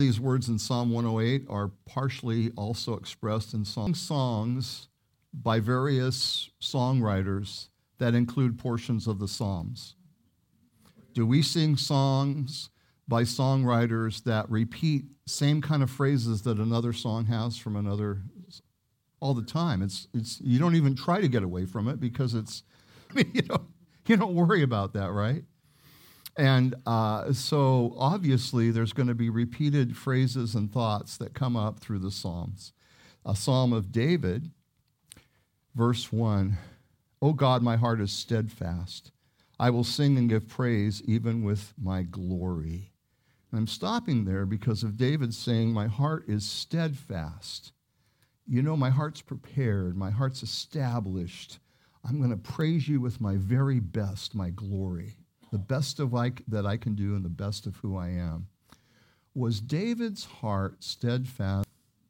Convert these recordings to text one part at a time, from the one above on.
These words in Psalm 108 are partially also expressed in songs by various songwriters that include portions of the Psalms. Do we sing songs by songwriters that repeat same kind of phrases that another song has from another all the time? It's you don't even try to get away from it because you don't worry about that, right? And so obviously there's going to be repeated phrases and thoughts that come up through the Psalms. A Psalm of David, verse 1, "O God, my heart is steadfast. I will sing and give praise even with my glory." And I'm stopping there because of David saying, my heart is steadfast. My heart's prepared. My heart's established. I'm going to praise you with my very best, my glory. The best that I can do and the best of who I am. Was David's heart steadfast?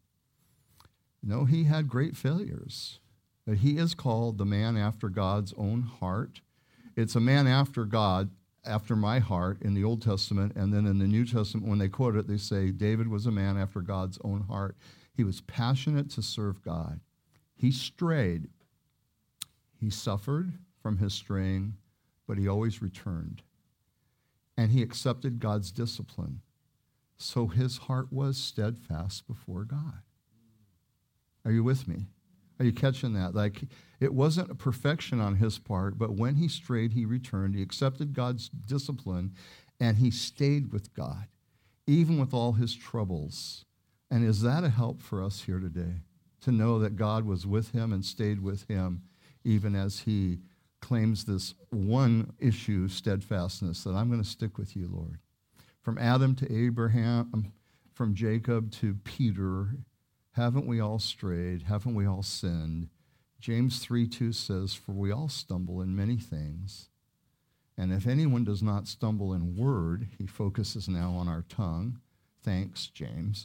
No, he had great failures. But he is called the man after God's own heart. It's a man after God, after my heart in the Old Testament, and then in the New Testament, when they quote it, they say David was a man after God's own heart. He was passionate to serve God. He strayed. He suffered from his straying, but he always returned. And he accepted God's discipline. So his heart was steadfast before God. Are you with me? Are you catching that? Like, it wasn't a perfection on his part, but when he strayed, he returned. He accepted God's discipline, and he stayed with God, even with all his troubles. And is that a help for us here today? To know that God was with him and stayed with him, even as he claims this one issue, steadfastness, that I'm going to stick with you, Lord. From Adam to Abraham, from Jacob to Peter, haven't we all strayed? Haven't we all sinned? James 3:2 says, "For we all stumble in many things. And if anyone does not stumble in word," he focuses now on our tongue. Thanks, James.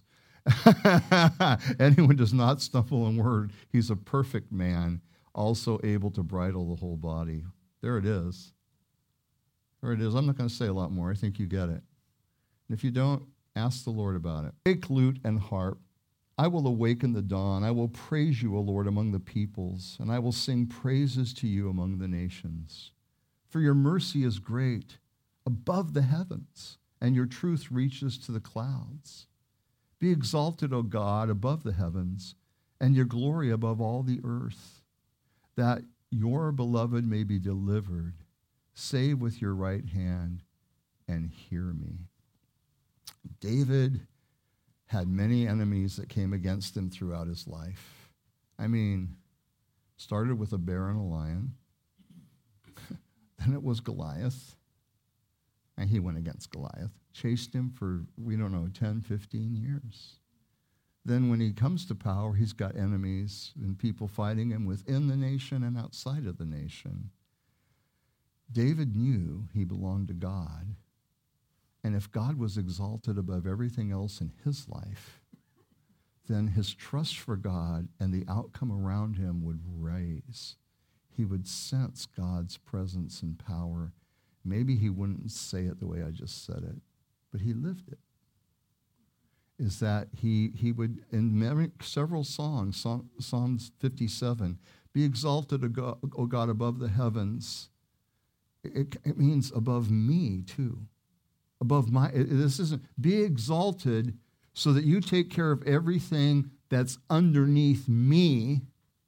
"Anyone does not stumble in word, he's a perfect man, also able to bridle the whole body." There it is. There it is. I'm not going to say a lot more. I think you get it. And if you don't, ask the Lord about it. Take lute and harp. I will awaken the dawn. I will praise you, O Lord, among the peoples, and I will sing praises to you among the nations. For your mercy is great above the heavens, and your truth reaches to the clouds. Be exalted, O God, above the heavens, and your glory above all the earth, that your beloved may be delivered. Save with your right hand and hear me. David had many enemies that came against him throughout his life. I mean, started with a bear and a lion. Then it was Goliath. And he went against Goliath. Chased him for, 10, 15 years. Then when he comes to power, he's got enemies and people fighting him within the nation and outside of the nation. David knew he belonged to God. And if God was exalted above everything else in his life, then his trust for God and the outcome around him would rise. He would sense God's presence and power. Maybe he wouldn't say it the way I just said it, but he lived it. Is that he would, in several songs, Psalms 57, be exalted, O God, above the heavens. It means above me, too. Above this isn't, be exalted so that you take care of everything that's underneath me.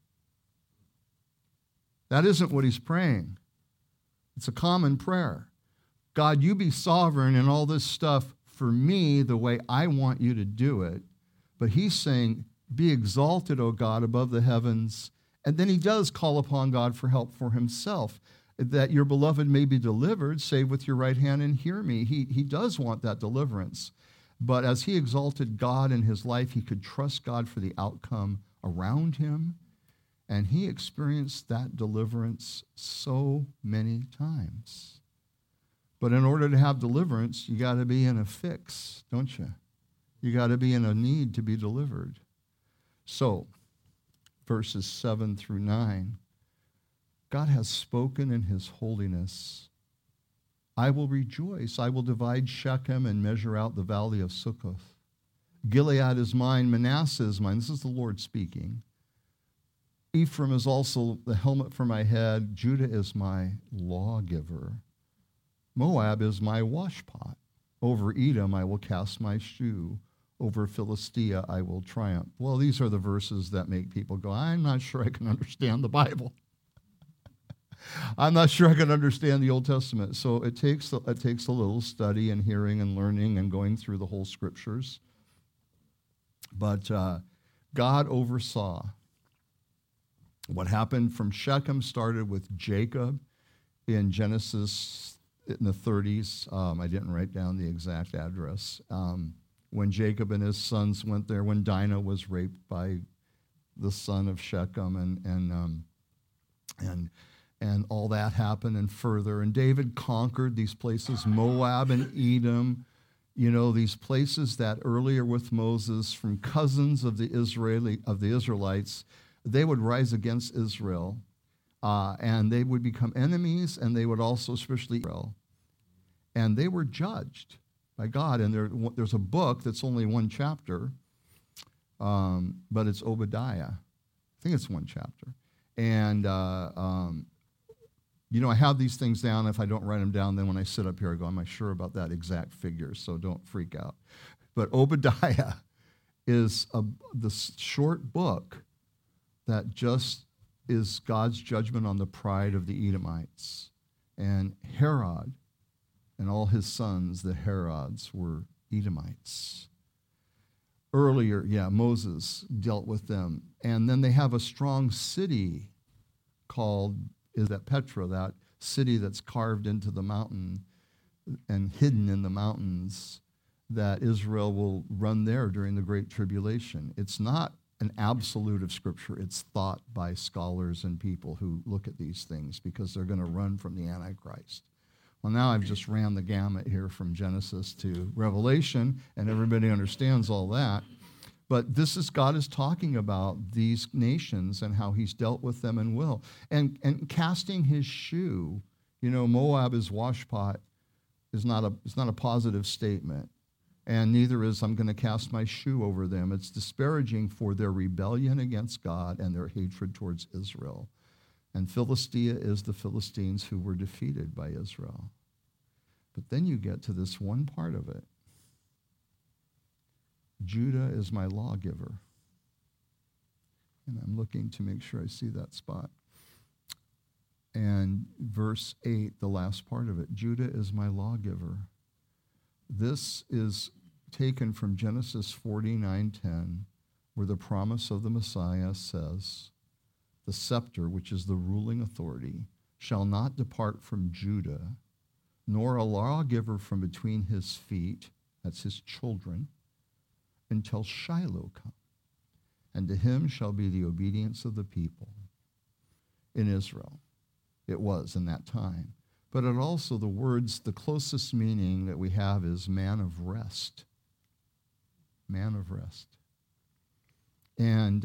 That isn't what he's praying. It's a common prayer. God, you be sovereign in all this stuff for me the way I want you to do it. But he's saying, be exalted, O God, above the heavens. And then he does call upon God for help for himself. That your beloved may be delivered, save with your right hand and hear me. He does want that deliverance. But as he exalted God in his life, he could trust God for the outcome around him. And he experienced that deliverance so many times. But in order to have deliverance, you got to be in a fix, don't you? You got to be in a need to be delivered. So, verses 7 through 9. God has spoken in his holiness. I will rejoice. I will divide Shechem and measure out the valley of Succoth. Gilead is mine, Manasseh is mine. This is the Lord speaking. Ephraim is also the helmet for my head. Judah is my lawgiver. Moab is my washpot. Over Edom I will cast my shoe. Over Philistia I will triumph. Well, these are the verses that make people go, I'm not sure I can understand the Bible. I'm not sure I can understand the Old Testament. So it takes a little study and hearing and learning and going through the whole scriptures. But God oversaw. What happened from Shechem started with Jacob in Genesis in the 30s. I didn't write down the exact address. When Jacob and his sons went there, when Dinah was raped by the son of Shechem, and all that happened and further. And David conquered these places, Moab and Edom, these places that earlier with Moses, from cousins of the Israelites, they would rise against Israel, and they would become enemies, and they would also, especially Israel, and they were judged by God. And there's a book that's only one chapter, but it's Obadiah. I think it's one chapter. And, I have these things down. If I don't write them down, then when I sit up here, I go, am I sure about that exact figure? So don't freak out. But Obadiah is the short book that just is God's judgment on the pride of the Edomites. And Herod and all his sons, the Herods, were Edomites. Earlier, Moses dealt with them. And then they have a strong city called, is that Petra, that city that's carved into the mountain and hidden in the mountains, that Israel will run there during the Great Tribulation. It's not an absolute of Scripture. It's thought by scholars and people who look at these things because they're going to run from the Antichrist. Well, now I've just ran the gamut here from Genesis to Revelation, and everybody understands all that. But God is talking about these nations and how he's dealt with them and will. And casting his shoe, Moab is washpot, is not a positive statement. And neither is I'm going to cast my shoe over them. It's disparaging for their rebellion against God and their hatred towards Israel. And Philistia is the Philistines who were defeated by Israel. But then you get to this one part of it. Judah is my lawgiver. And I'm looking to make sure I see that spot. And verse 8, the last part of it, Judah is my lawgiver. This is taken from Genesis 49:10, where the promise of the Messiah says, the scepter, which is the ruling authority, shall not depart from Judah, nor a lawgiver from between his feet, that's his children, until Shiloh come. And to him shall be the obedience of the people in Israel. It was in that time. But it also, the words, the closest meaning that we have is man of rest. Man of rest. And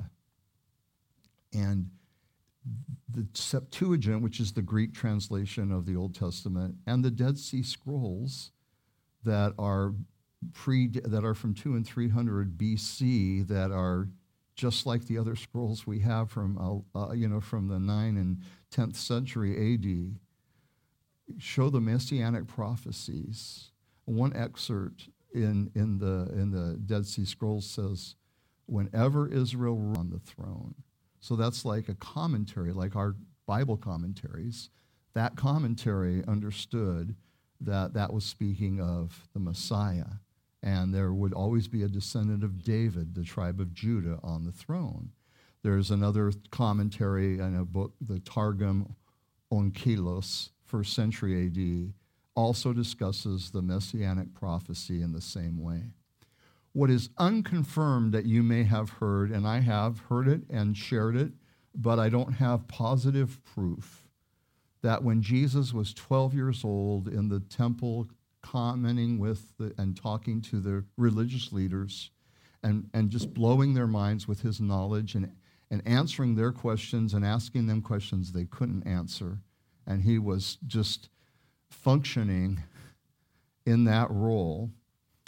the Septuagint, which is the Greek translation of the Old Testament, and the Dead Sea Scrolls that are from 200 and 300 BC, that are just like the other scrolls we have from the 9th and 10th century AD, show the messianic prophecies. One excerpt in the Dead Sea Scrolls says, whenever Israel was on the throne. So that's like a commentary, like our Bible commentaries. That commentary understood that was speaking of the Messiah. And there would always be a descendant of David, the tribe of Judah, on the throne. There's another commentary in a book, the Targum Onkelos, 1st century AD, also discusses the messianic prophecy in the same way. What is unconfirmed that you may have heard, and I have heard it and shared it, but I don't have positive proof, that when Jesus was 12 years old in the temple commenting with and talking to the religious leaders and just blowing their minds with his knowledge and answering their questions and asking them questions they couldn't answer, and he was just functioning in that role,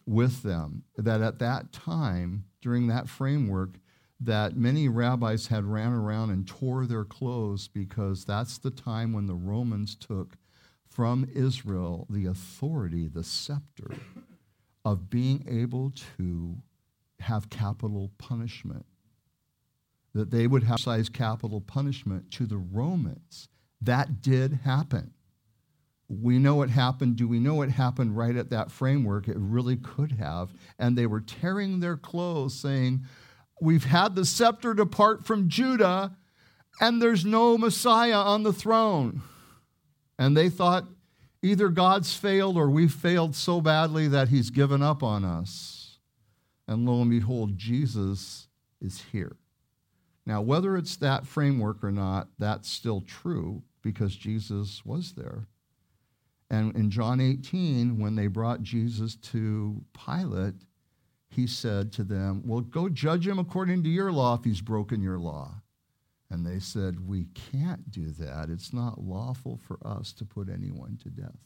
with them, that at that time, during that framework, that many rabbis had ran around and tore their clothes because that's the time when the Romans took from Israel the authority, the scepter of being able to have capital punishment. That they would have exercise capital punishment to the Romans. That did happen. We know it happened. Do we know it happened right at that framework? It really could have. And they were tearing their clothes saying, we've had the scepter depart from Judah, and there's no Messiah on the throne. And they thought either God's failed or we've failed so badly that he's given up on us. And lo and behold, Jesus is here. Now, whether it's that framework or not, that's still true because Jesus was there. And in John 18, when they brought Jesus to Pilate, he said to them, well, go judge him according to your law if he's broken your law. And they said, we can't do that. It's not lawful for us to put anyone to death.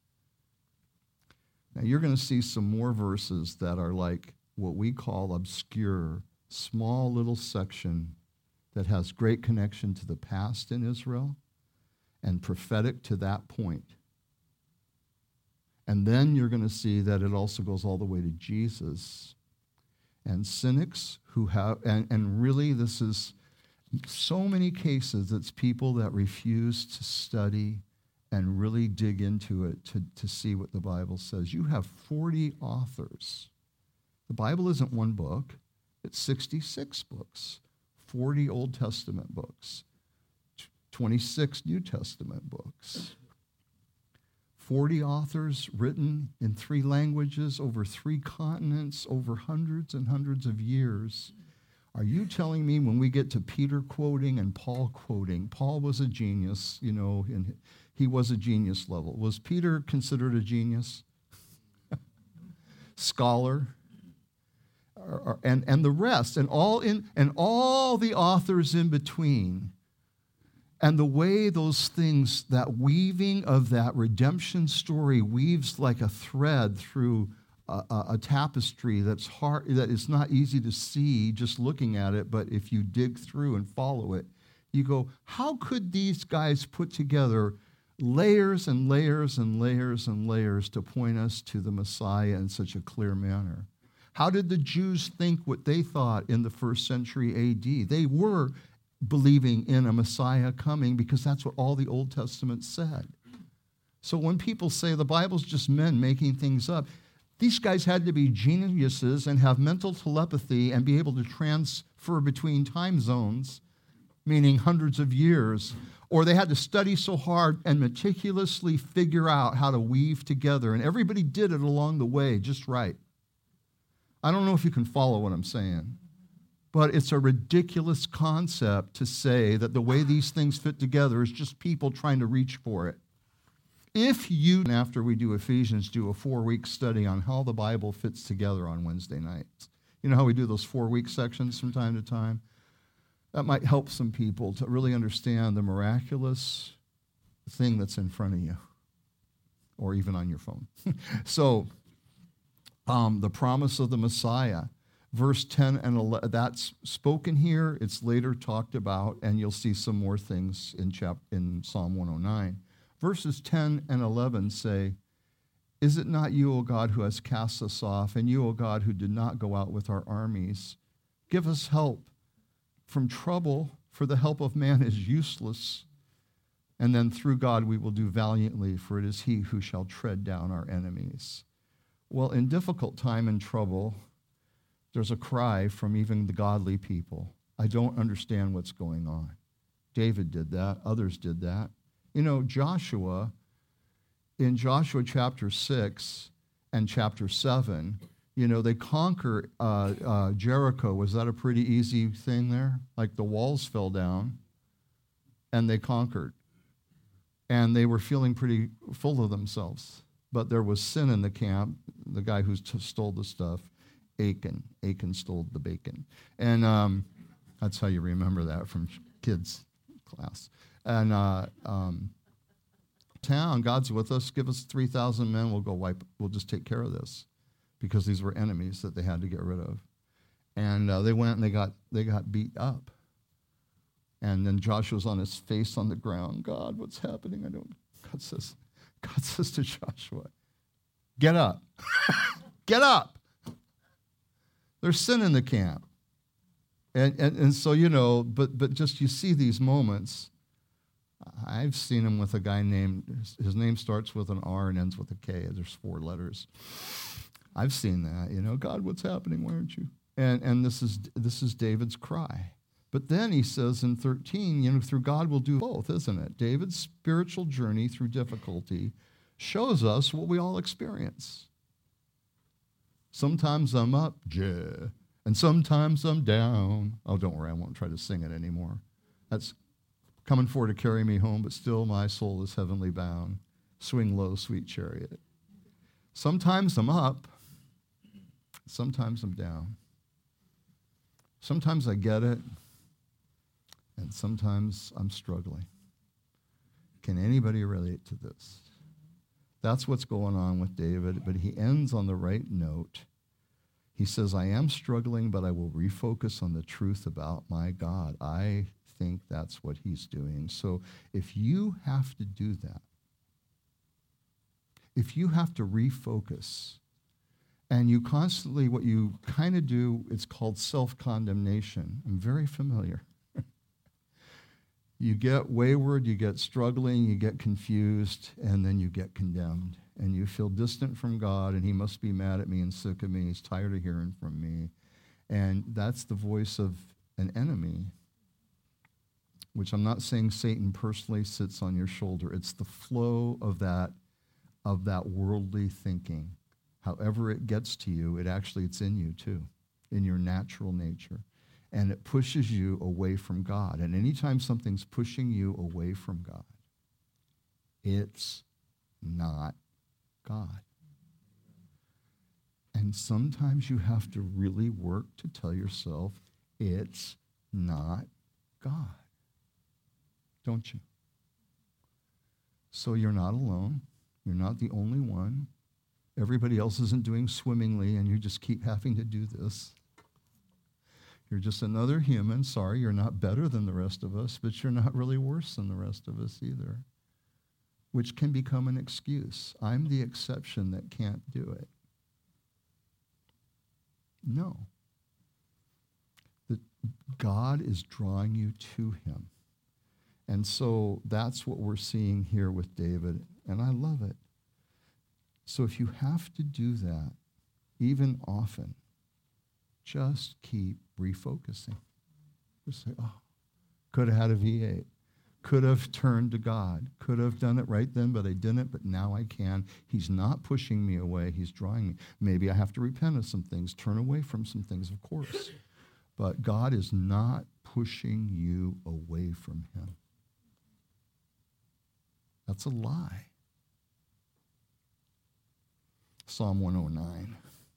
Now, you're going to see some more verses that are like what we call obscure, small little section that has great connection to the past in Israel and prophetic to that point. And then you're going to see that it also goes all the way to Jesus. And cynics who have, and really this is so many cases, it's people that refuse to study and really dig into it to see what the Bible says. You have 40 authors. The Bible isn't one book. It's 66 books, 40 Old Testament books, 26 New Testament books. 40 authors written in 3 languages, over 3 continents, over hundreds and hundreds of years. Are you telling me when we get to Peter quoting and Paul quoting, Paul was a genius, and he was a genius level. Was Peter considered a genius? Scholar? And the rest, and all the authors in between. And the way those things, that weaving of that redemption story weaves like a thread through a tapestry that's hard, that is not easy to see just looking at it, but if you dig through and follow it, you go, how could these guys put together layers and layers and layers and layers to point us to the Messiah in such a clear manner? How did the Jews think what they thought in the first century AD? They were believing in a Messiah coming because that's what all the Old Testament said. So when people say the Bible's just men making things up, these guys had to be geniuses and have mental telepathy and be able to transfer between time zones, meaning hundreds of years, or they had to study so hard and meticulously figure out how to weave together, and everybody did it along the way just right. I don't know if you can follow what I'm saying. But it's a ridiculous concept to say that the way these things fit together is just people trying to reach for it. If you, after we do Ephesians, do a 4-week study on how the Bible fits together on Wednesday nights. You know how we do those 4-week sections from time to time? That might help some people to really understand the miraculous thing that's in front of you, or even on your phone. So, the promise of the Messiah. Verse 10 and 11, that's spoken here. It's later talked about, and you'll see some more things in Psalm 109. Verses 10 and 11 say, is it not you, O God, who has cast us off, and you, O God, who did not go out with our armies? Give us help from trouble, for the help of man is useless. And then through God we will do valiantly, for it is he who shall tread down our enemies. Well, in difficult time and trouble, there's a cry from even the godly people. I don't understand what's going on. David did that. Others did that. Joshua, in Joshua chapter 6 and chapter 7, they conquer Jericho. Was that a pretty easy thing there? Like the walls fell down and they conquered. And they were feeling pretty full of themselves. But there was sin in the camp, the guy who stole the stuff. Achan stole the bacon. And that's how you remember that from kids' class. And town, God's with us. Give us 3,000 men. We'll just take care of this. because these were enemies that they had to get rid of. And they went and they got beat up. And then Joshua's on his face on the ground. God, what's happening? God says to Joshua, get up. Get up. There's sin in the camp. And so, but just you see these moments. I've seen him with a guy his name starts with an R and ends with a K. There's 4 letters. I've seen that, God, what's happening? Why aren't you? And this is David's cry. But then he says in 13, through God we'll do both, isn't it? David's spiritual journey through difficulty shows us what we all experience. Sometimes I'm up, and sometimes I'm down. Oh, don't worry, I won't try to sing it anymore. That's coming for to carry me home, but still my soul is heavenly bound. Swing low, sweet chariot. Sometimes I'm up, sometimes I'm down. Sometimes I get it, and sometimes I'm struggling. Can anybody relate to this? That's what's going on with David, but he ends on the right note. He says, I am struggling, but I will refocus on the truth about my God. I think that's what he's doing. So if you have to do that, if you have to refocus, and you constantly, what you kind of do, it's called self-condemnation. I'm very familiar. You get wayward, you get struggling, you get confused, and then you get condemned. And you feel distant from God, and he must be mad at me and sick of me. He's tired of hearing from me. And that's the voice of an enemy, which I'm not saying Satan personally sits on your shoulder. It's the flow of that worldly thinking. However it gets to you, it's in you too, in your natural nature. And it pushes you away from God. And anytime something's pushing you away from God, it's not God. And sometimes you have to really work to tell yourself it's not God. Don't you? So you're not alone. You're not the only one. Everybody else isn't doing swimmingly, and you just keep having to do this. You're just another human. Sorry, you're not better than the rest of us, but you're not really worse than the rest of us either, which can become an excuse. I'm the exception that can't do it. No. That God is drawing you to him. And so that's what we're seeing here with David, and I love it. So if you have to do that, even often, just keep refocusing. Just say, could have had a V8. Could have turned to God. Could have done it right then, but I didn't, but now I can. He's not pushing me away. He's drawing me. Maybe I have to repent of some things, turn away from some things, of course. But God is not pushing you away from him. That's a lie. Psalm 109.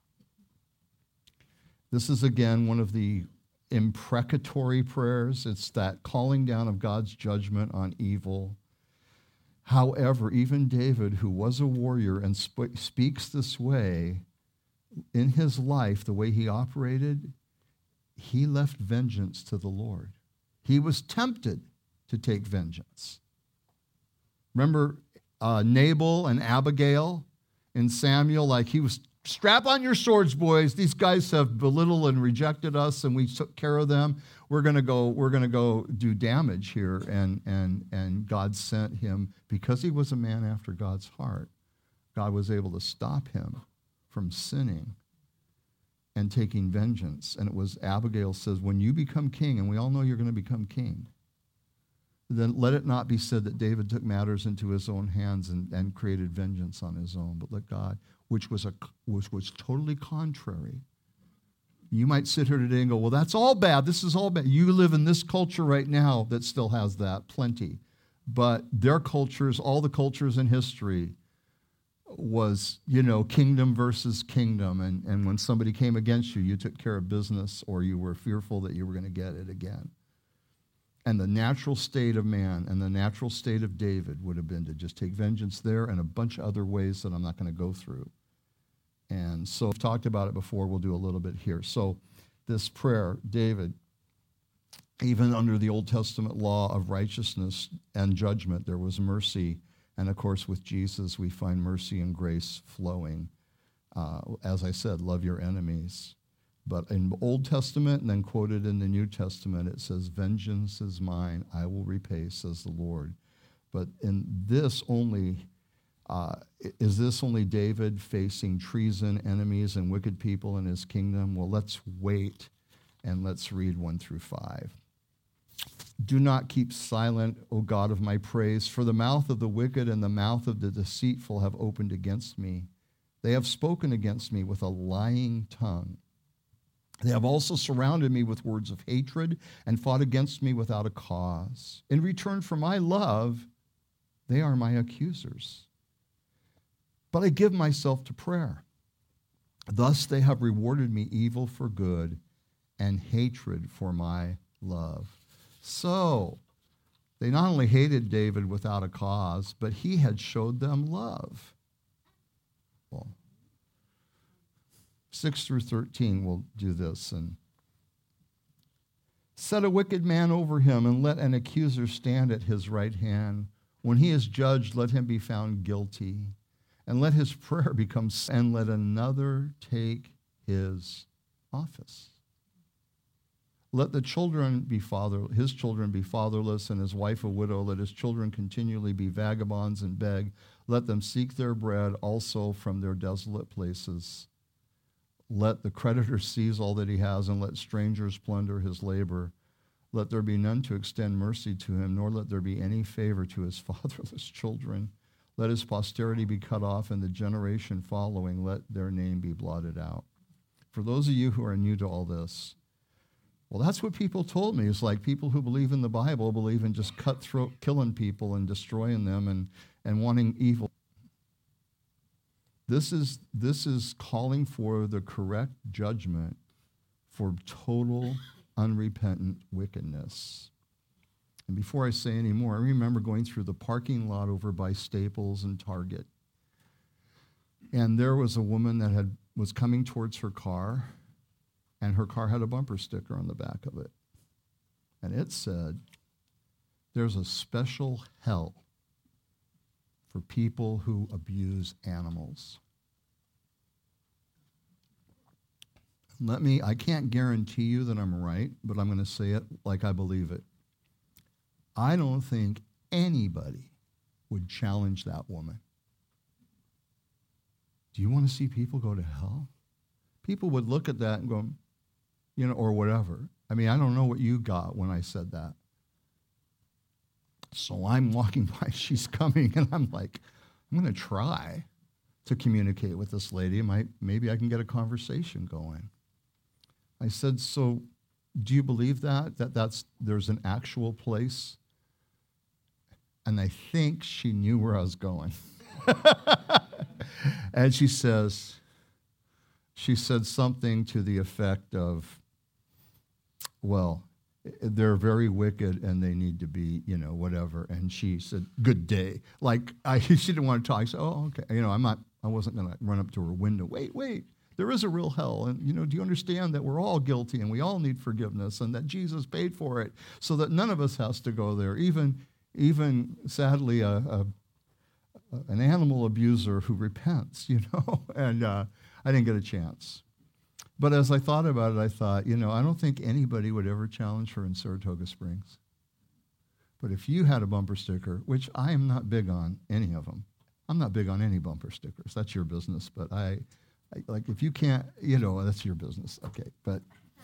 This is, again, one of the imprecatory prayers. It's that calling down of God's judgment on evil. However, even David, who was a warrior and speaks this way, in his life, the way he operated, he left vengeance to the Lord. He was tempted to take vengeance. Remember Nabal and Abigail in Samuel? Like, he was, strap on your swords, boys. These guys have belittled and rejected us, and we took care of them. We're gonna go do damage here. And God sent him, because he was a man after God's heart. God was able to stop him from sinning and taking vengeance. And it was, Abigail says, when you become king, and we all know you're going to become king, then let it not be said that David took matters into his own hands and created vengeance on his own, but let God, which was totally contrary. You might sit here today and go, well, that's all bad. This is all bad. You live in this culture right now that still has that, plenty. But their cultures, all the cultures in history, was, kingdom versus kingdom. And when somebody came against you, you took care of business, or you were fearful that you were going to get it again. And the natural state of man and the natural state of David would have been to just take vengeance there and a bunch of other ways that I'm not going to go through. And so I've talked about it before. We'll do a little bit here. So this prayer, David, even under the Old Testament law of righteousness and judgment, there was mercy. And of course, with Jesus, we find mercy and grace flowing. As I said, love your enemies. But in the Old Testament and then quoted in the New Testament, it says, vengeance is mine, I will repay, says the Lord. But in this only, is this only David facing treason, enemies, and wicked people in his kingdom? Well, let's wait and let's read 1 through 5. Do not keep silent, O God of my praise, for the mouth of the wicked and the mouth of the deceitful have opened against me. They have spoken against me with a lying tongue. They have also surrounded me with words of hatred and fought against me without a cause. In return for my love, they are my accusers. But I give myself to prayer. Thus they have rewarded me evil for good and hatred for my love. So they not only hated David without a cause, but he had showed them love. Well, 6 through 13 will do this. And set a wicked man over him, and let an accuser stand at his right hand. When he is judged, let him be found guilty. And let his prayer become, and let another take his office. Let the children be his children be fatherless, and his wife a widow. Let his children continually be vagabonds and beg. Let them seek their bread also from their desolate places. Let the creditor seize all that he has, and let strangers plunder his labor. Let there be none to extend mercy to him, nor let there be any favor to his fatherless children. Let his posterity be cut off, and the generation following, let their name be blotted out. For those of you who are new to all this, well, that's what people told me. It's like people who believe in the Bible believe in just cutthroat killing people and destroying them and wanting evil. This is calling for the correct judgment for total unrepentant wickedness. And before I say any more, I remember going through the parking lot over by Staples and Target. And there was a woman that was coming towards her car, and her car had a bumper sticker on the back of it. And it said, there's a special hell for people who abuse animals. I can't guarantee you that I'm right, but I'm going to say it like I believe it. I don't think anybody would challenge that woman. Do you want to see people go to hell? People would look at that and go, or whatever. I mean, I don't know what you got when I said that. So I'm walking by, she's coming, and I'm like, I'm going to try to communicate with this lady. Maybe I can get a conversation going. I said, so do you believe there's an actual place? And I think she knew where I was going. And she said something to the effect of, well, they're very wicked and they need to be, whatever. And she said, good day. She didn't want to talk. I said, oh, okay. I wasn't going to run up to her window. Wait. There is a real hell. And, do you understand that we're all guilty and we all need forgiveness and that Jesus paid for it so that none of us has to go there? Even sadly, an animal abuser who repents, and I didn't get a chance. But as I thought about it, I thought, I don't think anybody would ever challenge her in Saratoga Springs. But if you had a bumper sticker, which I am not big on any of them. I'm not big on any bumper stickers. That's your business. But I if you can't, that's your business. Okay. But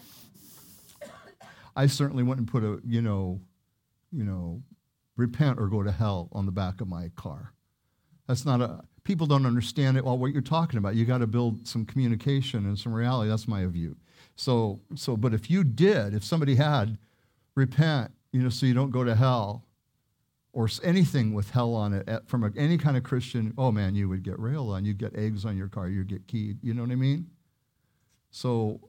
I certainly wouldn't put a, repent or go to hell on the back of my car. That's not people don't understand it. Well, what you're talking about, you got to build some communication and some reality. That's my view. But if somebody had repent, so you don't go to hell, or anything with hell on it from any kind of Christian, oh man, you would get railed on. You'd get eggs on your car. You'd get keyed. You know what I mean? So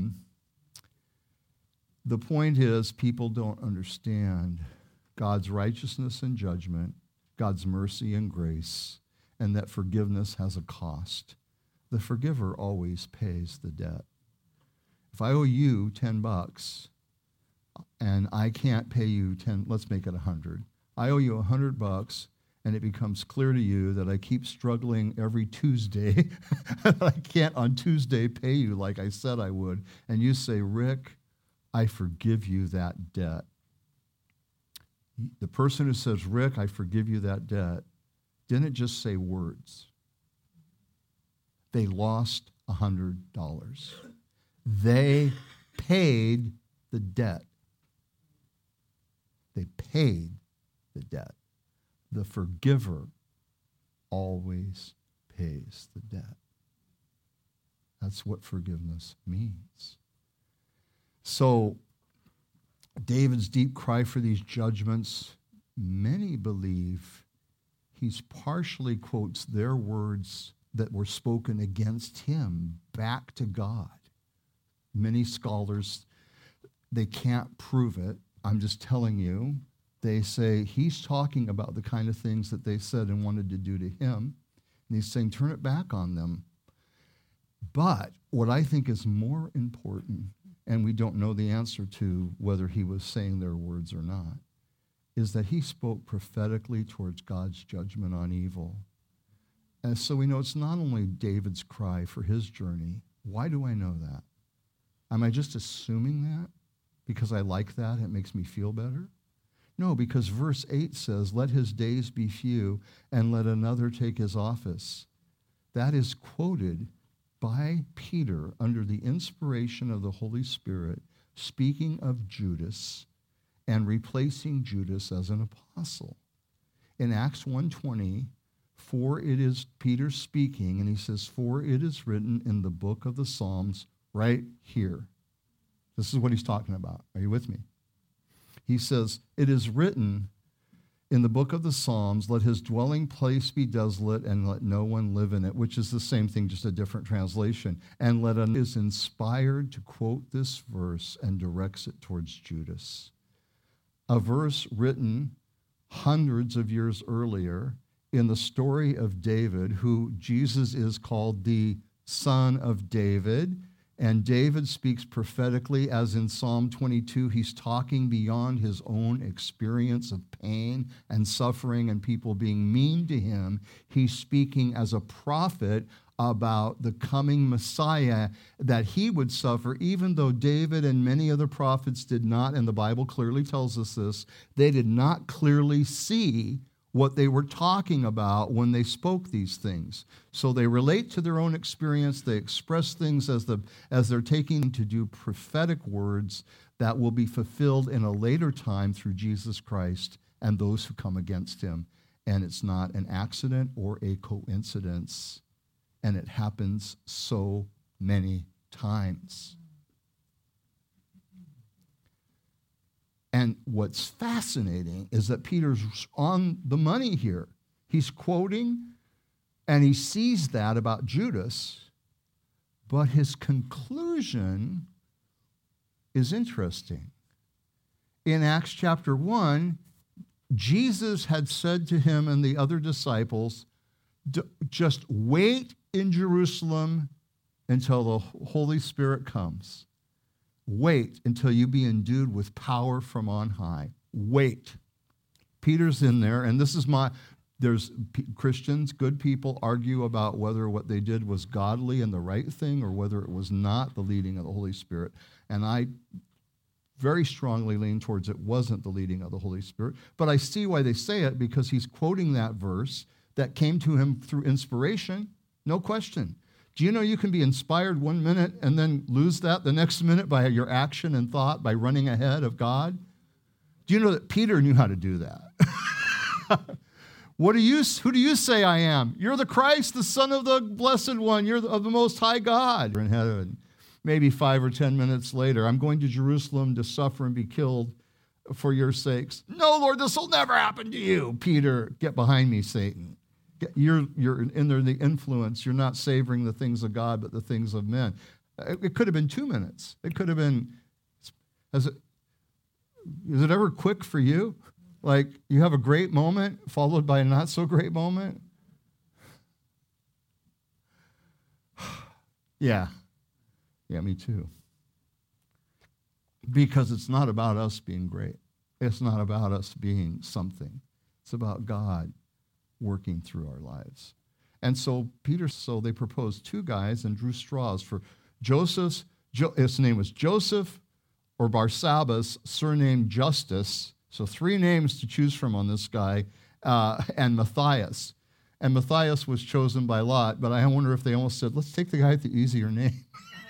the point is, people don't understand God's righteousness and judgment, God's mercy and grace, and that forgiveness has a cost. the forgiver always pays the debt. If I owe you $10 and I can't pay you 10, let's make it 100. I owe you $100 and it becomes clear to you that I keep struggling every Tuesday. I can't on Tuesday pay you like I said I would. And you say, Rick, I forgive you that debt. The person who says, Rick, I forgive you that debt, didn't just say words. They lost $100. They paid the debt. They paid the debt. The forgiver always pays the debt. That's what forgiveness means. So, David's deep cry for these judgments, many believe he's partially quotes their words that were spoken against him back to God. Many scholars, they can't prove it. I'm just telling you. They say he's talking about the kind of things that they said and wanted to do to him. And he's saying, turn it back on them. But what I think is more important, and we don't know the answer to whether he was saying their words or not, is that he spoke prophetically towards God's judgment on evil. And so we know it's not only David's cry for his journey. Why do I know that? Am I just assuming that because I like that, it makes me feel better? No, because verse 8 says, let his days be few and let another take his office. That is quoted by Peter under the inspiration of the Holy Spirit, speaking of Judas and replacing Judas as an apostle. In Acts 1:20, for it is Peter speaking, and he says, for it is written in the book of the Psalms right here. This is what he's talking about. Are you with me? He says, it is written in the book of the Psalms, let his dwelling place be desolate and let no one live in it, which is the same thing, just a different translation. And is inspired to quote this verse and directs it towards Judas. A verse written hundreds of years earlier in the story of David, who Jesus is called the Son of David. And David speaks prophetically, as in Psalm 22, he's talking beyond his own experience of pain and suffering and people being mean to him. He's speaking as a prophet about the coming Messiah, that he would suffer, even though David and many other prophets did not, and the Bible clearly tells us this, they did not clearly see what they were talking about when they spoke these things. So they relate to their own experience. They express things as they're taking to do prophetic words that will be fulfilled in a later time through Jesus Christ and those who come against him. And it's not an accident or a coincidence. And it happens so many times. And what's fascinating is that Peter's on the money here. He's quoting, and he sees that about Judas, but his conclusion is interesting. In Acts chapter 1, Jesus had said to him and the other disciples, just wait in Jerusalem until the Holy Spirit comes. Wait until you be endued with power from on high. Wait. Peter's in there, and this is there's Christians, good people, argue about whether what they did was godly and the right thing or whether it was not the leading of the Holy Spirit. And I very strongly lean towards it wasn't the leading of the Holy Spirit. But I see why they say it, because he's quoting that verse that came to him through inspiration, no question. Do you know you can be inspired 1 minute and then lose that the next minute by your action and thought, by running ahead of God? Do you know that Peter knew how to do that? Who do you say I am? You're the Christ, the Son of the Blessed One. You're of the Most High God. In heaven. Maybe 5 or 10 minutes later, I'm going to Jerusalem to suffer and be killed for your sakes. No, Lord, this will never happen to you. Peter, get behind me, Satan. You're under the influence. You're not savoring the things of God, but the things of men. It could have been 2 minutes. It could have been, is it ever quick for you? Like you have a great moment followed by a not so great moment? Yeah. Yeah, me too. Because it's not about us being great. It's not about us being something. It's about God working through our lives. And so they proposed two guys and drew straws for his name was Joseph or Barsabbas, surnamed Justus. So three names to choose from on this guy, and Matthias. And Matthias was chosen by Lot, but I wonder if they almost said, let's take the guy with the easier name.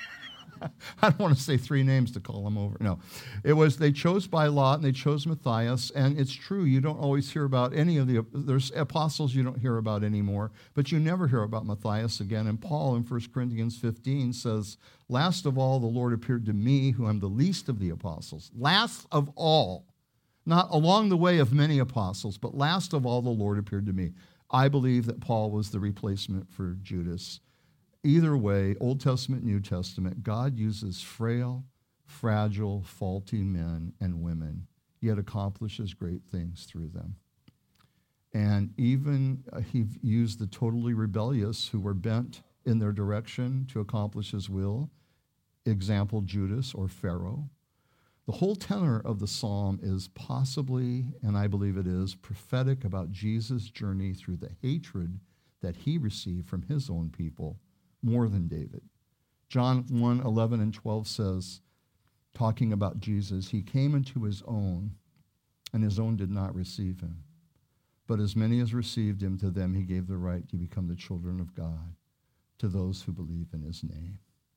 I don't want to say three names to call him over. No. They chose by Lot, and they chose Matthias. And it's true, you don't always hear about there's apostles you don't hear about anymore, but you never hear about Matthias again. And Paul in 1 Corinthians 15 says, last of all, the Lord appeared to me, who am the least of the apostles. Last of all. Not along the way of many apostles, but last of all, the Lord appeared to me. I believe that Paul was the replacement for Judas. Either way, Old Testament, New Testament, God uses frail, fragile, faulty men and women, yet accomplishes great things through them. And even he used the totally rebellious who were bent in their direction to accomplish his will. Example, Judas or Pharaoh. The whole tenor of the psalm is possibly, and I believe it is, prophetic about Jesus' journey through the hatred that he received from his own people more than David. John 1:11 and 12 says, talking about Jesus, he came into his own, and his own did not receive him. But as many as received him, to them he gave the right to become the children of God, to those who believe in his name.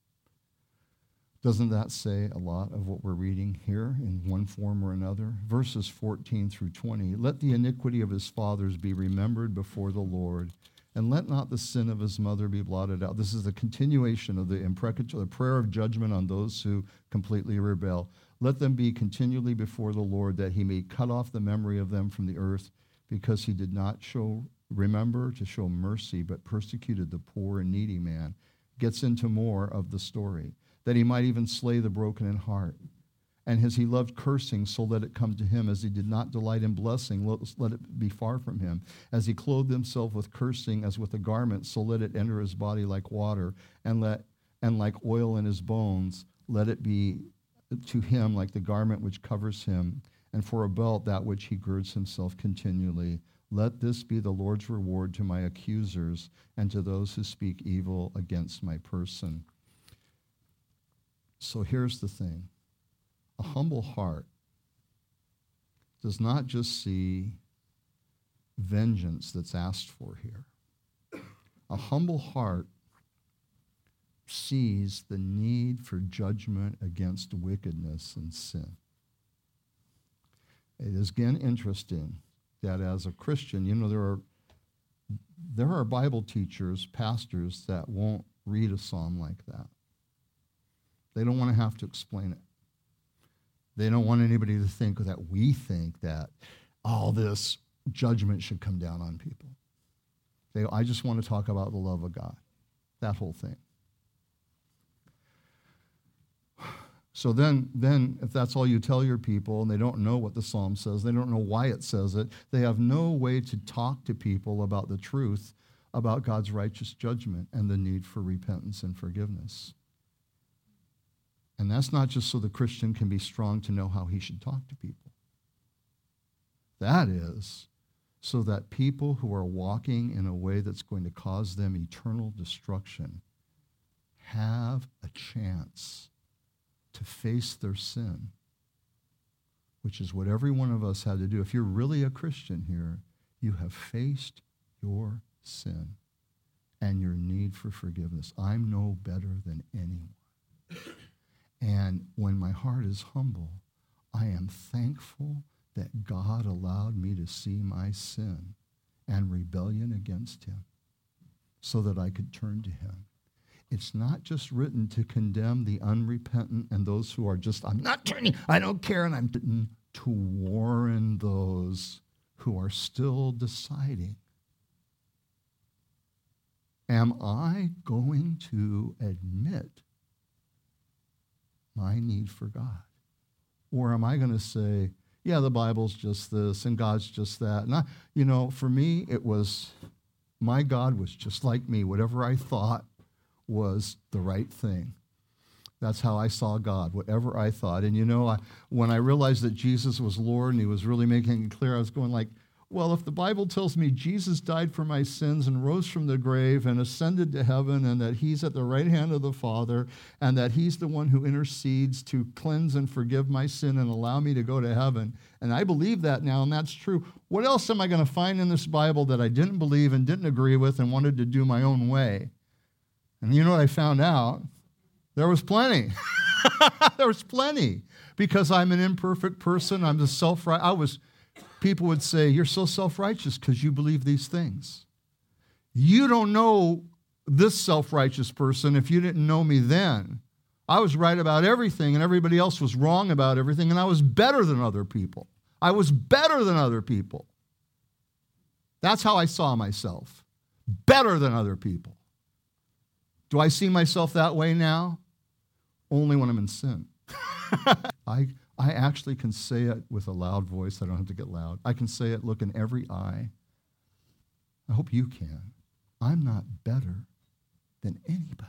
Doesn't that say a lot of what we're reading here in one form or another? Verses 14 through 20. Let the iniquity of his fathers be remembered before the Lord, and let not the sin of his mother be blotted out. This is the continuation of the prayer of judgment on those who completely rebel. Let them be continually before the Lord, that he may cut off the memory of them from the earth, because he did not remember to show mercy, but persecuted the poor and needy man. Gets into more of the story, that he might even slay the broken in heart. And as he loved cursing, so let it come to him. As he did not delight in blessing, let it be far from him. As he clothed himself with cursing as with a garment, so let it enter his body like water, and like oil in his bones, let it be to him like the garment which covers him, and for a belt that which he girds himself continually. Let this be the Lord's reward to my accusers, and to those who speak evil against my person. So here's the thing. A humble heart does not just see vengeance that's asked for here. A humble heart sees the need for judgment against wickedness and sin. It is again interesting that as a Christian, there are Bible teachers, pastors that won't read a psalm like that. They don't want to have to explain it. They don't want anybody to think that we think that all this judgment should come down on people. I just want to talk about the love of God, that whole thing. So then, if that's all you tell your people, and they don't know what the psalm says, they don't know why it says it, they have no way to talk to people about the truth about God's righteous judgment and the need for repentance and forgiveness. And that's not just so the Christian can be strong to know how he should talk to people. That is so that people who are walking in a way that's going to cause them eternal destruction have a chance to face their sin, which is what every one of us had to do. If you're really a Christian here, you have faced your sin and your need for forgiveness. I'm no better than anyone. And when my heart is humble, I am thankful that God allowed me to see my sin and rebellion against him so that I could turn to him. It's not just written to condemn the unrepentant and those who are just, I'm not turning, I don't care, and I'm written to warn those who are still deciding. Am I going to admit my need for God? Or am I going to say, yeah, the Bible's just this and God's just that? And for me, it was, my God was just like me. Whatever I thought was the right thing. That's how I saw God, whatever I thought. And when I realized that Jesus was Lord and he was really making it clear, I was going like, well, if the Bible tells me Jesus died for my sins and rose from the grave and ascended to heaven and that he's at the right hand of the Father and that he's the one who intercedes to cleanse and forgive my sin and allow me to go to heaven, and I believe that now and that's true, what else am I going to find in this Bible that I didn't believe and didn't agree with and wanted to do my own way? And you know what I found out? There was plenty. There was plenty. Because I'm an imperfect person. I'm the self-righteous. People would say, you're so self-righteous because you believe these things. You don't know this self-righteous person if you didn't know me then. I was right about everything and everybody else was wrong about everything, and I was better than other people. I was better than other people. That's how I saw myself. Better than other people. Do I see myself that way now? Only when I'm in sin. I actually can say it with a loud voice. I don't have to get loud. I can say it, look in every eye. I hope you can. I'm not better than anybody.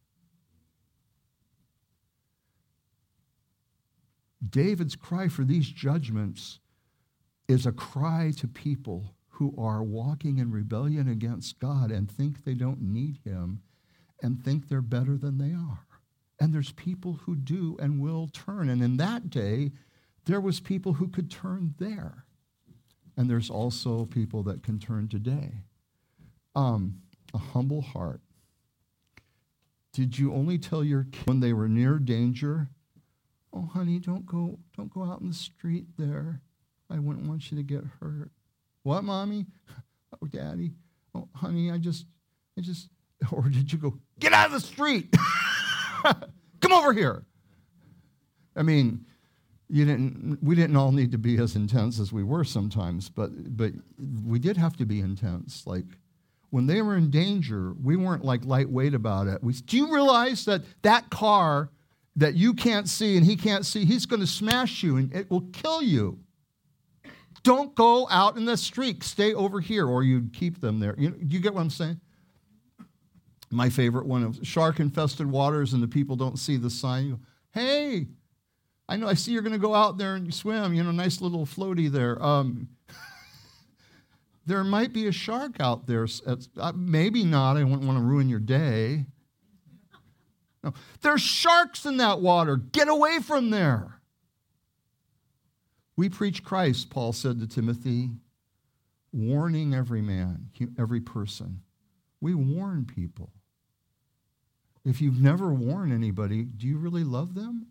David's cry for these judgments is a cry to people who are walking in rebellion against God and think they don't need him and think they're better than they are. And there's people who do and will turn. And in that day, there was people who could turn there. And there's also people that can turn today. A humble heart. Did you only tell your kids when they were near danger, oh, honey, don't go out in the street there. I wouldn't want you to get hurt. What, Mommy? Oh, Daddy. Oh, honey, I just, or did you go, get out of the street? Come over here. I mean, we didn't all need to be as intense as we were sometimes, but we did have to be intense. Like when they were in danger, we weren't like lightweight about it. Do you realize that car that you can't see and he can't see, he's going to smash you and it will kill you. Don't go out in the street. Stay over here, or you keep them there. Do you get what I'm saying? My favorite one of shark-infested waters and the people don't see the sign. You go, hey, I see you're going to go out there and you swim, nice little floaty there. There might be a shark out there. Maybe not. I wouldn't want to ruin your day. No, there's sharks in that water. Get away from there. We preach Christ, Paul said to Timothy, warning every man, every person. We warn people. If you've never warned anybody, do you really love them?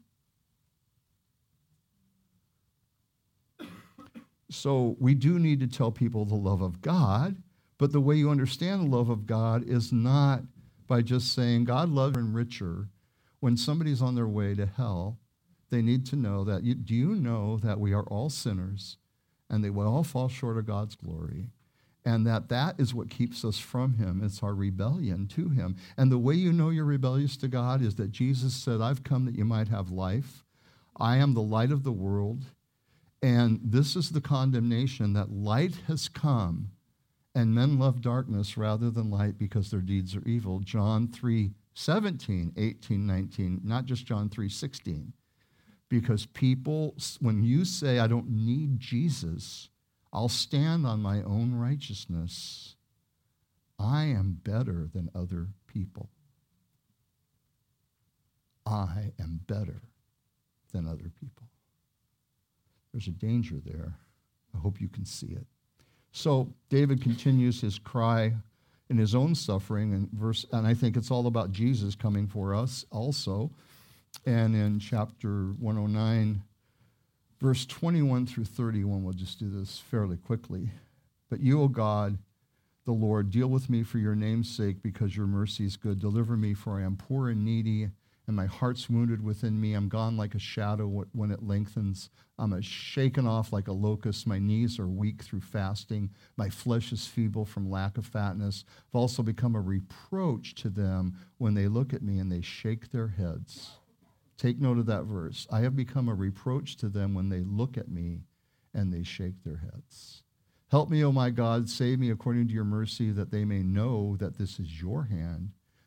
So we do need to tell people the love of God, but the way you understand the love of God is not by just saying God loves and richer. When somebody's on their way to hell, they need to know that, do you know that we are all sinners and they will all fall short of God's glory? And that is what keeps us from him. It's our rebellion to him. And the way you know you're rebellious to God is that Jesus said, I've come that you might have life. I am the light of the world. And this is the condemnation, that light has come and men love darkness rather than light because their deeds are evil. John 3:17, 18, 19, not just John 3:16. Because people, when you say, I don't need Jesus, I'll stand on my own righteousness, I am better than other people. I am better than other people. There's a danger there. I hope you can see it. So David continues his cry in his own suffering, and I think it's all about Jesus coming for us also. And in chapter 109, verse 21 through 31, we'll just do this fairly quickly. But you, O God, the Lord, deal with me for your name's sake, because your mercy is good. Deliver me, for I am poor and needy, and my heart's wounded within me. I'm gone like a shadow when it lengthens. I'm shaken off like a locust. My knees are weak through fasting. My flesh is feeble from lack of fatness. I've also become a reproach to them when they look at me and they shake their heads. Take note of that verse. I have become a reproach to them when they look at me and they shake their heads. Help me, O my God, save me according to your mercy, that they may know that this is your hand,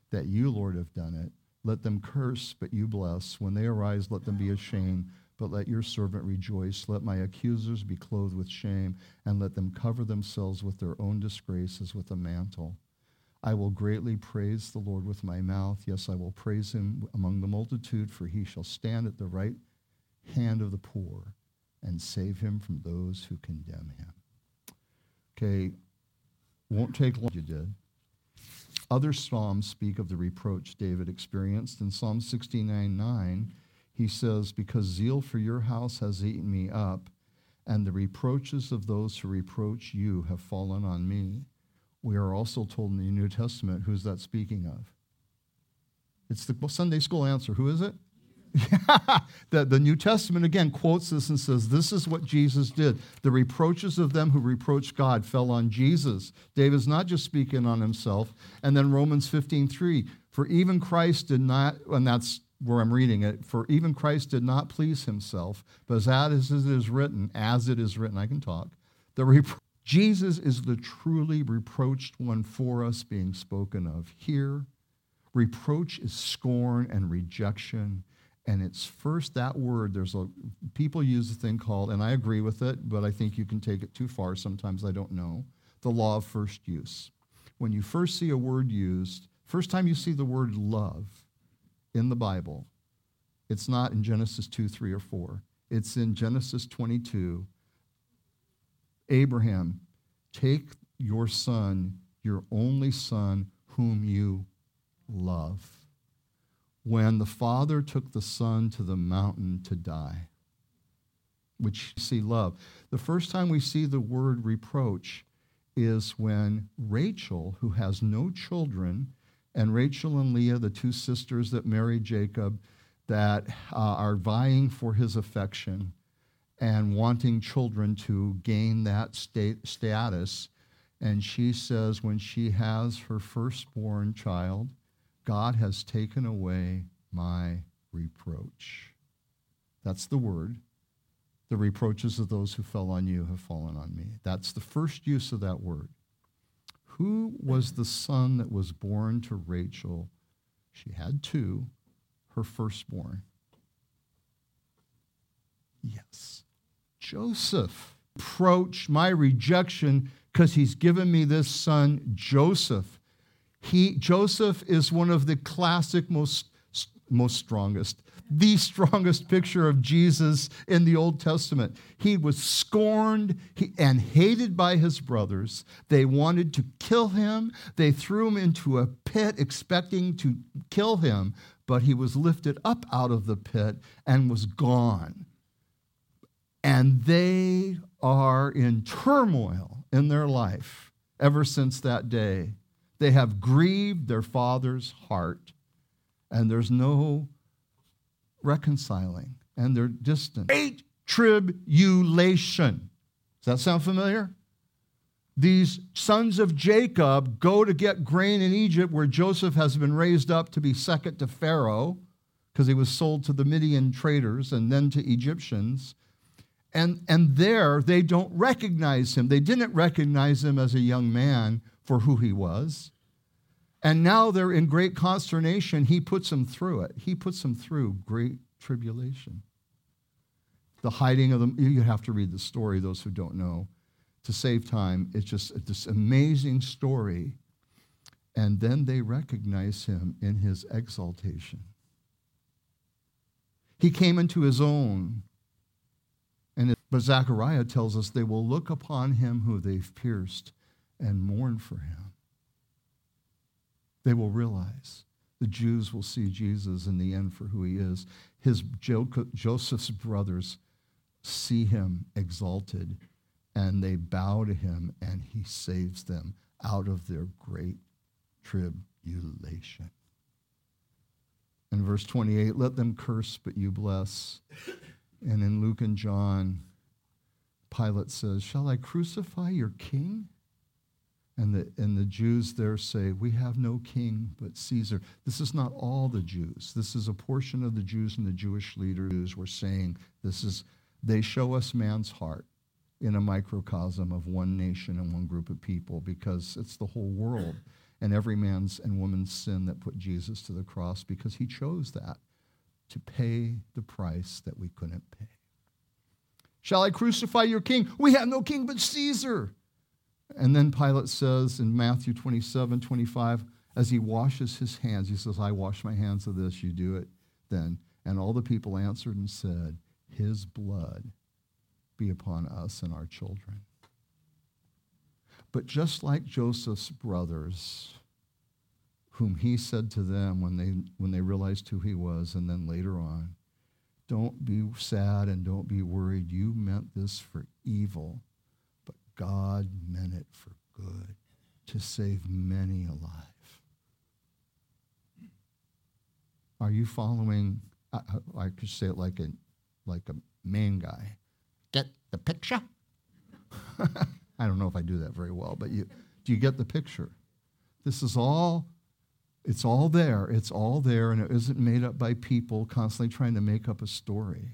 that you, Lord, have done it. Let them curse, but you bless. When they arise, let them be ashamed, but let your servant rejoice. Let my accusers be clothed with shame, and let them cover themselves with their own disgrace as with a mantle. I will greatly praise the Lord with my mouth. Yes, I will praise him among the multitude, for he shall stand at the right hand of the poor and save him from those who condemn him. Okay, won't take long. You did. Other Psalms speak of the reproach David experienced. In Psalm 69:9, he says, because zeal for your house has eaten me up, and the reproaches of those who reproach you have fallen on me. We are also told in the New Testament, who's that speaking of? It's the Sunday school answer. Who is it? Yeah, the New Testament again quotes this and says, this is what Jesus did. The reproaches of them who reproached God fell on Jesus. David's not just speaking on himself. And then Romans 15:3, for even Christ did not, and that's where I'm reading it, for even Christ did not please himself, but as it is written, I can talk, Jesus is the truly reproached one for us being spoken of here. Reproach is scorn and rejection. And it's first that word, people use a thing called, and I agree with it, but I think you can take it too far sometimes, I don't know, the law of first use. When you first see a word used, first time you see the word love in the Bible, it's not in Genesis 2, 3, or 4. It's in Genesis 22. Abraham, take your son, your only son, whom you love. When the father took the son to the mountain to die, which you see love. The first time we see the word reproach is when Rachel, who has no children, and Rachel and Leah, the two sisters that married Jacob, that are vying for his affection and wanting children to gain that status. And she says when she has her firstborn child, God has taken away my reproach. That's the word. The reproaches of those who fell on you have fallen on me. That's the first use of that word. Who was the son that was born to Rachel? She had two, her firstborn. Yes, Joseph. Reproach my rejection because he's given me this son, Joseph. Joseph is one of the classic, the strongest picture of Jesus in the Old Testament. He was scorned and hated by his brothers. They wanted to kill him. They threw him into a pit expecting to kill him, but he was lifted up out of the pit and was gone. And they are in turmoil in their life ever since that day. They have grieved their father's heart, and there's no reconciling, and they're distant. Great tribulation. Does that sound familiar? These sons of Jacob go to get grain in Egypt, where Joseph has been raised up to be second to Pharaoh, because he was sold to the Midian traders and then to Egyptians. And there they don't recognize him. They didn't recognize him as a young man for who he was. And now they're in great consternation. He puts them through it. He puts them through great tribulation. The hiding of them, you have to read the story, those who don't know. To save time, it's just this amazing story. And then they recognize him in his exaltation. He came into his own. But Zechariah tells us they will look upon him who they've pierced and mourn for him. They will realize the Jews will see Jesus in the end for who he is. Joseph's brothers see him exalted, and they bow to him, and he saves them out of their great tribulation. In verse 28, let them curse, but you bless. And in Luke and John, Pilate says, shall I crucify your king? And the Jews there say, we have no king but Caesar. This is not all the Jews. This is a portion of the Jews, and the Jewish leaders were saying, they show us man's heart in a microcosm of one nation and one group of people, because it's the whole world. and every man's and woman's sin that put Jesus to the cross, because he chose that to pay the price that we couldn't pay. Shall I crucify your king? We have no king but Caesar. And then Pilate says in Matthew 27:25, as he washes his hands, he says, I wash my hands of this, you do it then. And all the people answered and said, his blood be upon us and our children. But just like Joseph's brothers, whom he said to them when they realized who he was, and then later on, don't be sad and don't be worried. You meant this for evil, but God meant it for good, to save many alive. Are you following? I could say it like a main guy. Get the picture? I don't know if I do that very well, but do you get the picture? This is all, it's all there. It's all there, and it isn't made up by people constantly trying to make up a story.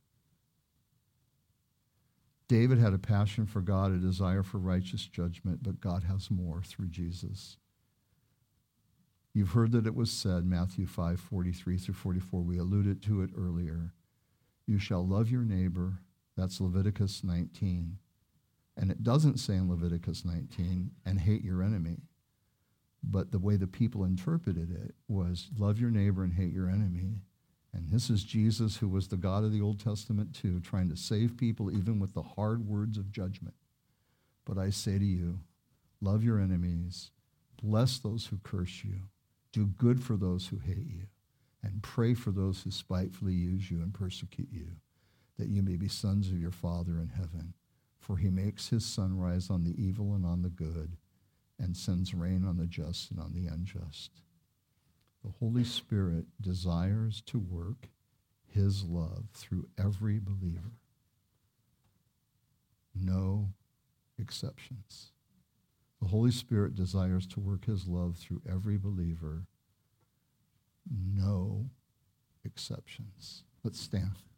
David had a passion for God, a desire for righteous judgment, but God has more through Jesus. You've heard that it was said, Matthew 5:43-44. We alluded to it earlier. You shall love your neighbor. That's Leviticus 19. And it doesn't say in Leviticus 19, and hate your enemy. But the way the people interpreted it was love your neighbor and hate your enemy. And this is Jesus, who was the God of the Old Testament too, trying to save people even with the hard words of judgment. But I say to you, love your enemies, bless those who curse you, do good for those who hate you, and pray for those who spitefully use you and persecute you, that you may be sons of your Father in heaven. For he makes his sun rise on the evil and on the good, and sends rain on the just and on the unjust. The Holy Spirit desires to work his love through every believer. No exceptions. The Holy Spirit desires to work his love through every believer. No exceptions. Let's stand.